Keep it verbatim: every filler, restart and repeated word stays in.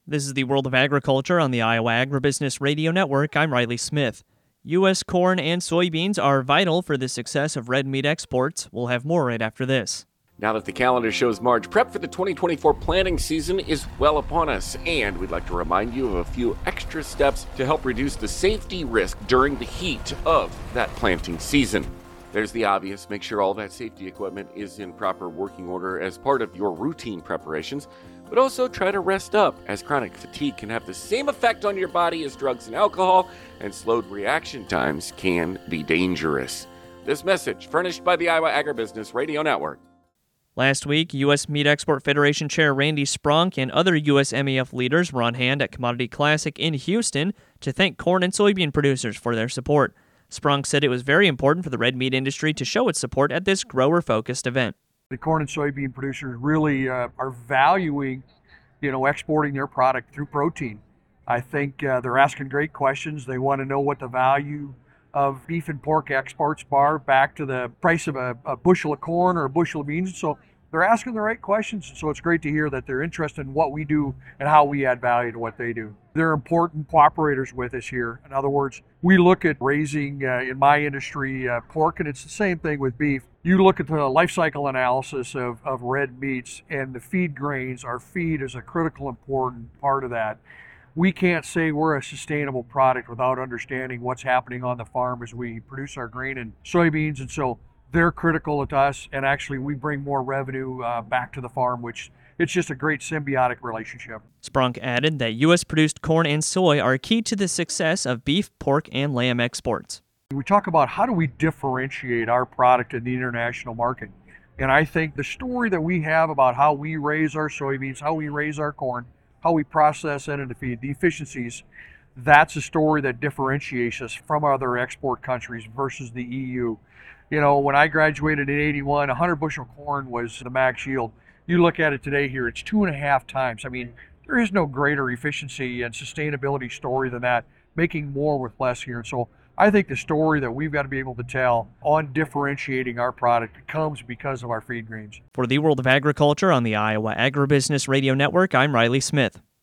This is the World of Agriculture on the Iowa Agribusiness Radio Network. I'm Riley Smith. U S corn and soybeans are vital for the success of red meat exports. We'll have more right after this. Now that the calendar shows March, prep for the twenty twenty-four planting season is well upon us, and we'd like to remind you of a few extra steps to help reduce the safety risk during the heat of that planting season. There's the obvious: make sure all that safety equipment is in proper working order as part of your routine preparations, but also try to rest up, as chronic fatigue can have the same effect on your body as drugs and alcohol, and slowed reaction times can be dangerous. This message furnished by the Iowa Agribusiness Radio Network. Last week, U S Meat Export Federation Chair Randy Spronk and other U S M E F leaders were on hand at Commodity Classic in Houston to thank corn and soybean producers for their support. Spronk said it was very important for the red meat industry to show its support at this grower-focused event. The corn and soybean producers really uh, are valuing, you know, exporting their product through protein. I think uh, they're asking great questions. They want to know what the value of beef and pork exports are back to the price of a, a bushel of corn or a bushel of beans. So they're asking the right questions. So it's great to hear that they're interested in what we do and how we add value to what they do. They're important cooperators with us here. In other words, we look at raising, uh, in my industry, uh, pork, and it's the same thing with beef. You look at the life cycle analysis of, of red meats, and the feed grains. Our feed is a critical, important part of that. We can't say we're a sustainable product without understanding what's happening on the farm as we produce our grain and soybeans. And so they're critical to us, and actually we bring more revenue uh, back to the farm, which it's just a great symbiotic relationship. Spronk added that U S-produced corn and soy are key to the success of beef, pork, and lamb exports. We talk about how do we differentiate our product in the international market. And I think the story that we have about how we raise our soybeans, how we raise our corn, how we process it into feed, the efficiencies, that's a story that differentiates us from other export countries versus the E U. You know, when I graduated in eighty-one, one hundred bushel corn was the max yield. You look at it today here, it's two and a half times. I mean, there is no greater efficiency and sustainability story than that, making more with less here. And so I think the story that we've got to be able to tell on differentiating our product comes because of our feed grains. For the World of Agriculture on the Iowa Agribusiness Radio Network, I'm Riley Smith.